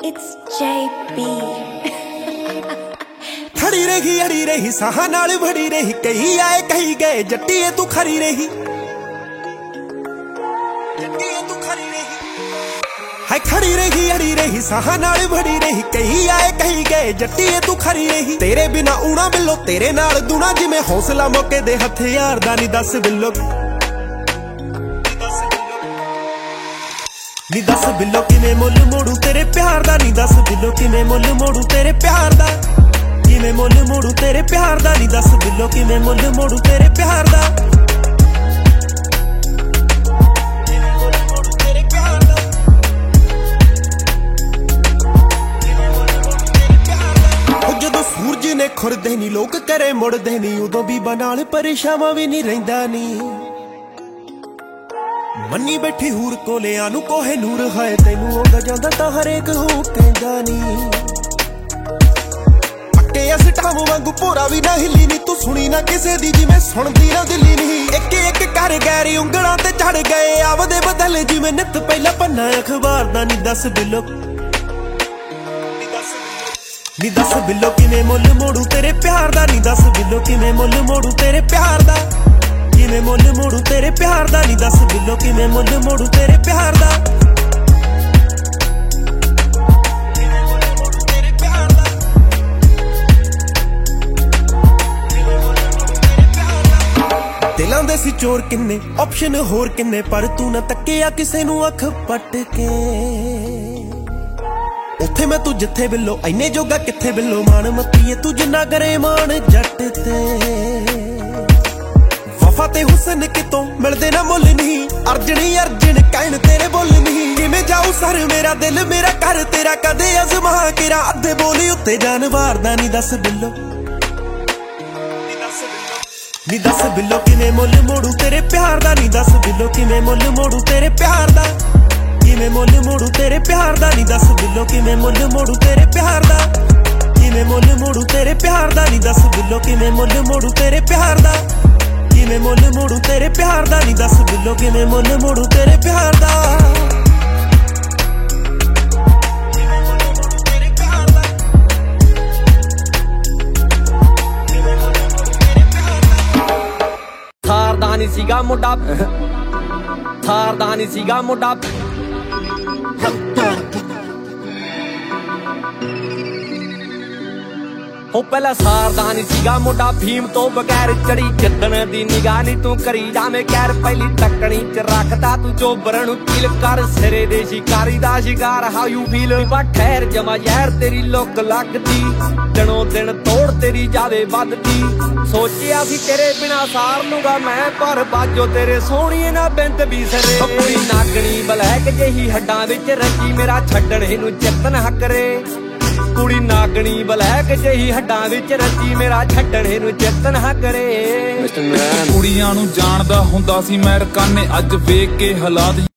It's JB खड़ी रही अड़ी रही साहा नाल भड़ी रही कही आए कही गए जट्टीए तू खरी रही है खड़ी रही अड़ी रही साहा नाल भड़ी रही कही आए कही गए जट्टीए तू खरी रही तेरे बिना ऊना बिल्लो तेरे नाल दूना जिवें हौसला मौके दे हथियार दा नी दस बिल्लो नी दस बिल्लो किवें मुल मोड़ू तेरे प्यार दा नी दस बिल्लो किवें मुल मोड़ू तेरे प्यार दा किवें मुल मोड़ू तेरे प्यार दा नी दस बिल्लो किवें मुल मोड़ू तेरे प्यार दा जदों सूरज ने खुरदे नी लोग करे मुड़दे नी उदों भी बनाल परेशान भी नहीं रहिंदा नी मन्नी बैठी हूर कोले आनू कोहे नूर है तेनू ओदा जांदा तां हरेक हो कहंदा नी पक्के अस ढामू वांगू भोरा भी ना हिली नी तू सुनी ना किसे दी जिवें सुणदी ना दिल्ली नी एक एक कर गैरी उंगलां ते चढ़ गए आवदे बदल जिवें नित पहला पन्ना अखबार दा नी दस बिल्लो नी दस बिल्लो किवें मुल मोड़ू तेरे प्यार दा नी दस बिल्लो किवें मुल मोड़ू तेरे प्यार दा किवें मुल मोड़ू तेरे प्यार दा नी दस बिल्लो किवें मुल मोड़ू तेरे प्यार दा दिलां दे सी चोर किन्ने ऑप्शन होर किन्ने पर तू ना तक्किया किसे नू अख पट के उत्थे मैं तू जिथे बिल्लो इन्ने जोगा किथे बिल्लो मान मतीए तू जिन्ना करे मान जट ते वफा ते हुसन कितों मिलदे ना मुल नहीं अर्जनी अर्जन कहन तेरे बोल नहीं किवें जाऊ सर मेरा दिल मेरा कर तेरा कदे अजमा केरा अद्धे बोली उत्ते जानवार दा नी दस बिल्लो नी दस बिल्लो किवें मुल मोड़ू तेरे प्यार दा नी दस बिल्लो किवें मुल मोड़ू तेरे प्यार दा किवें मुल मोड़ू तेरे प्यार दा नी दस बिल्लो किवें मुल मोड़ू तेरे प्यार दा किवें मुल मोड़ू तेरे प्यार दा नी दस बिल्लो किवें मुल मोड़ू तेरे प्यार दा किवें मुल मोड़ू तेरे प्यार दा नी दस बिल्लो किवें मुल मोड़ू तेरे प्यार दा थारदानी सीगा मुंडा थारदानी सीगा मुंडा हो पहला सारदानी सीगा मुंडा भीम तो बगैर चढ़ी जिद्दण दी निगाह नी तू करी जावे कैर पहली तकनी च रखदा तू चोबरन नू कील कर सिरे दे शिकारी दा शिकार हाउ यू फील बा ठहर जमा यार तेरी लुक लगदी दिनों दिन तोड़ तेरी जावे वधदी सोचिया सी तेरे बिना सार लूंगा मैं पर बाजो तेरे सोहणीए ना बिंद भी सरे पूरी नागणी बलैक जेही हड्डां विच रची मेरा छड्डण नू चित्त ना करे कुड़ी नागणी बलैक जेही हड्डां विच रची मेरा छड्डण नू चित्त ना करे कुड़ियां नू जाणदा हुंदा सी मैं रकाने अज वेख के हालात